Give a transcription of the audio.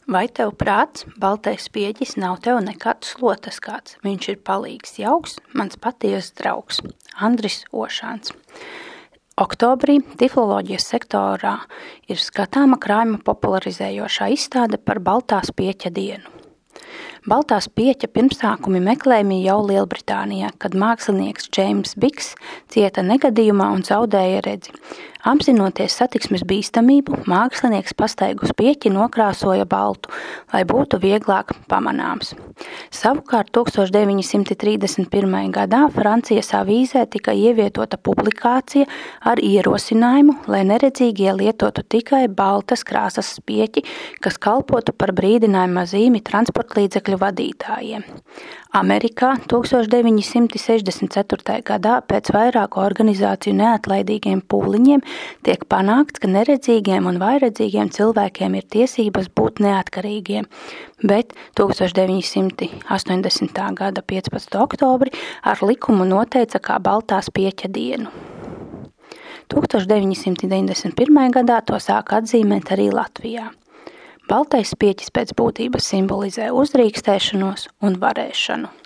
Vai tev prāts, baltais pieķis nav tev nekāds slotas kāds, viņš ir palīgs jauks, mans patiesas draugs. Andris Ošāns. Oktobrī tifloloģijas sektorā ir skatāma krājuma popularizējošā izstāde par Baltās pieķa dienu. Baltās pieķa pirmsākumi meklējumi jau Lielbritānijā, kad mākslinieks Džeims Biks cieta negadījumā un zaudēja redzi. Apzinoties satiksmes bīstamību, mākslinieks pastaigus pieķi nokrāsoja baltu, lai būtu vieglāk pamanāms. Savukārt 1931. gadā Francijas avīzē tika ievietota publikācija ar ierosinājumu, lai neredzīgie lietotu tikai baltas krāsas pieķi, kas kalpotu par brīdinājuma zīmi transportlīdzekļu vadītājiem. Amerikā 1964. gadā pēc vairāku organizāciju neatlaidīgiem pūliņiem tiek panākts, ka neredzīgiem un vājredzīgiem cilvēkiem ir tiesības būt neatkarīgiem, bet 1980. gada 15. oktobri ar likumu noteica kā Baltās pieķa dienu. 1991. gadā to sāka atzīmēt arī Latvijā. Baltais pieķis pēc būtības simbolizē uzdrīkstēšanos un varēšanu.